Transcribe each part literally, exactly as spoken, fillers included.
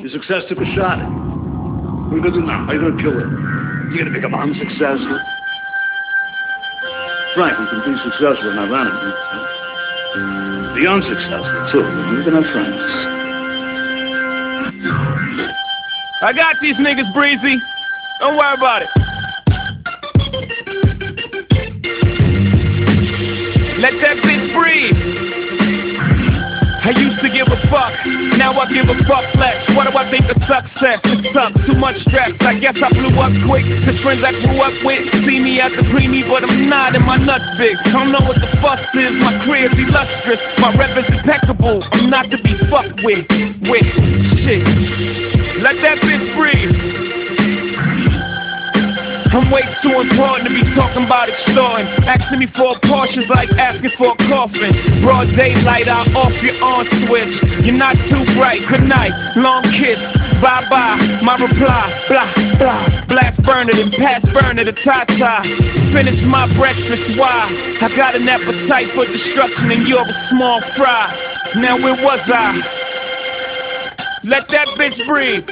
Your success took a shot. What are you gonna do now? How are you gonna kill her? You gonna become unsuccessful? Frank, we can be successful and ironic. Be unsuccessful too, but we can have friends. I got these niggas, Breezy. Don't worry about it. Let that bitch breathe. I used to give a fuck, now I give a fuck less. What do I think of success? It sucks, too much stress. I guess I blew up quick, cause friends I grew up with see me as a preemie, but I'm not, and my nuts big. Don't know what the fuss is, my career's illustrious. My rep is impeccable, I'm not to be fucked with. With shit. Let that bitch breathe. I'm way too important to be talking about extorting. Asking me for a Porsche's like asking for a coffin. Broad daylight, I'll off your on switch. You're not too bright, good night, long kiss. Bye bye, my reply, blah, blah. Blast burner, then pass burner to Tata. Finish my breakfast, why? I got an appetite for destruction and you're a small fry. Now where was I? Let that bitch breathe.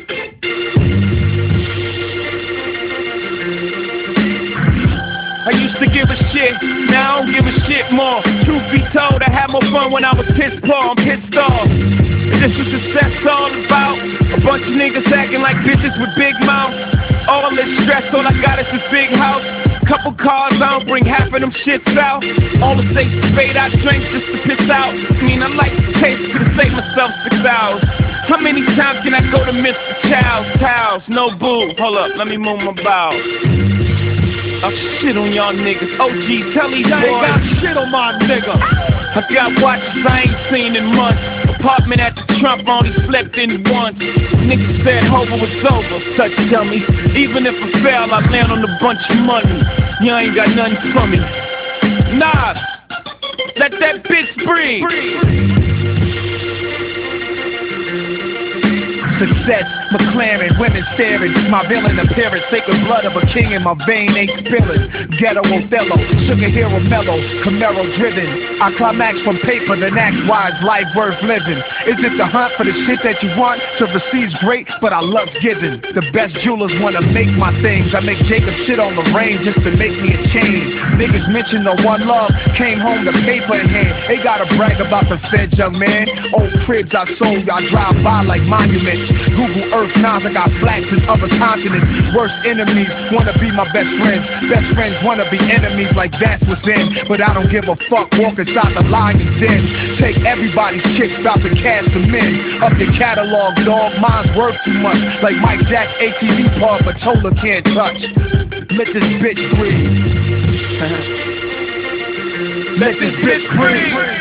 I used to give a shit, now I don't give a shit more. Truth be told, I had more fun when I was pissed poor, I'm pissed off. This is success all about a bunch of niggas acting like bitches with big mouths. All this stress, all I got is this big house. Couple cars, I don't bring half of them shits out. All the safe spade I drink just to piss out. I mean, I like the taste, could've saved myself six hours. How many times can I go to Mister Child's house? No boo, hold up, let me move my bowels. I shit on y'all niggas. O G, tell these boys I ain't got shit on my nigga. I got watches I ain't seen in months. Apartment at the Trump, only slept in once. Niggas said Hova was over, such dummies. Even if I fail, I land on a bunch of money. You ain't got nothing for me. Nas, let that bitch breathe. breathe. Success, McLaren, women staring. My villain appearance, sacred blood of a king in my vein ain't spilling. Ghetto Othello, sugar hero mellow, Camaro driven. I climax from paper, then act wise, life worth living. Is it the hunt for the shit that you want? To receive's great, but I love giving. The best jewelers wanna make my things. I make Jacob shit on the rain just to make me a chain. Niggas mention the one love, came home the paper in hand. They gotta brag about the feds, young man. Old cribs I sold, I drive by like monuments. Google Earth, Nas, I got flats in other continents. Worst enemies wanna be my best friends. Best friends wanna be enemies, like that's what's in. But I don't give a fuck, walk inside the lion's den. Take everybody's chicks, about to cast them in. Up your catalog, dog, mine's worth too much. Like Mike Jack's A T V part, but Tola can't touch. Let this bitch breathe. Let this bitch breathe.